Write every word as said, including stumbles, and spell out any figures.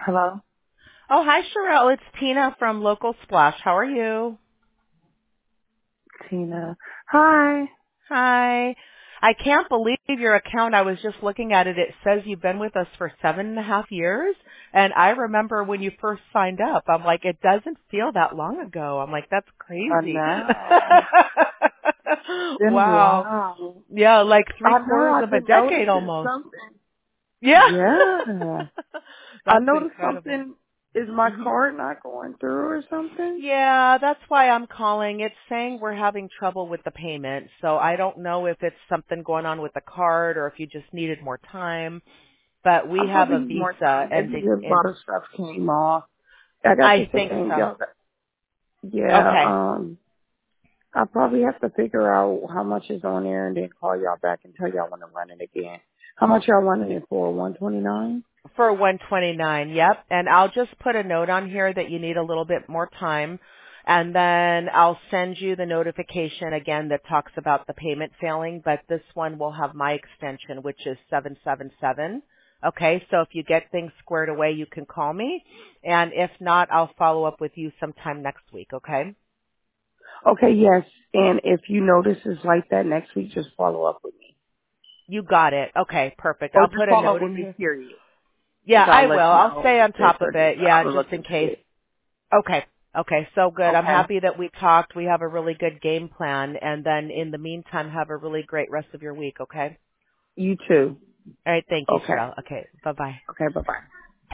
Hello? Oh, hi, Sherelle. It's Tina from Local Splash. How are you? Tina. Hi. Hi. I can't believe your account. I was just looking at it. It says you've been with us for seven and a half years. And I remember when you first signed up, I'm like, it doesn't feel that long ago. I'm like, that's I crazy. know. Been a Wow. while. Yeah, like three I know quarters I've of a been decade noticing almost. something. Yeah. Yeah. I That's noticed incredible. something. Is my Mhm. card not going through or something? Yeah, that's why I'm calling. It's saying we're having trouble with the payment. So I don't know if it's something going on with the card or if you just needed more time. But we I have probably a need more Visa time. Maybe ending a in, lot of stuff came off. I got I this think thing, so. y'all. got- Yeah, Okay. um, I probably have to figure out how much is on there and then call y'all back and tell y'all when to run it again. How much y'all running it for? one twenty-nine? For one twenty-nine, yep. And I'll just put a note on here that you need a little bit more time. And then I'll send you the notification again that talks about the payment failing, but this one will have my extension, which is seven seven seven. Okay, so if you get things squared away, you can call me. And if not, I'll follow up with you sometime next week, okay? Okay, yes. And if you notice it's like that next week, just follow up with me. You got it. Okay, perfect. Or I'll just put a follow up note with in me, here. period. Yeah, Because I I'll will. let you I'll know stay on this top of or this. it. I'm Yeah, going to just look in into case. it. Okay. Okay. So good. I'm Okay. happy that we talked. We have a really good game plan. And then in the meantime, have a really great rest of your week. Okay. You too. All right. Thank you, Okay. Cheryl. Okay. Bye bye. Okay, bye-bye.